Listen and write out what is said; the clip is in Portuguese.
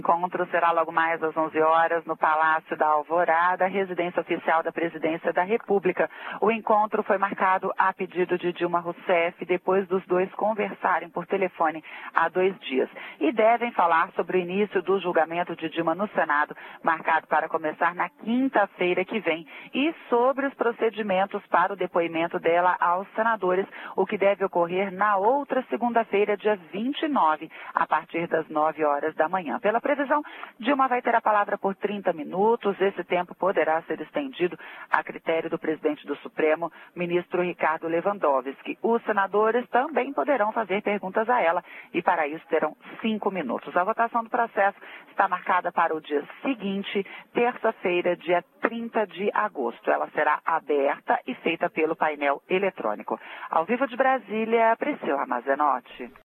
O encontro será logo mais às 11 horas no Palácio da Alvorada, residência oficial da Presidência da República. O encontro foi marcado a pedido de Dilma Rousseff, depois dos dois conversarem por telefone há 2 dias. E devem falar sobre o início do julgamento de Dilma no Senado, marcado para começar na quinta-feira que vem, e sobre os procedimentos para o depoimento dela aos senadores, o que deve ocorrer na outra segunda-feira, dia 29, a partir das 9 horas da manhã. Pela previsão, Dilma vai ter a palavra por 30 minutos. Esse tempo poderá ser estendido a critério do presidente do Supremo, ministro Ricardo Lewandowski. Os senadores também poderão fazer perguntas a ela e, para isso, terão 5 minutos. A votação do processo está marcada para o dia seguinte, terça-feira, dia 30 de agosto. Ela será aberta e feita pelo painel eletrônico. Ao vivo de Brasília, Priscila Mazenotti.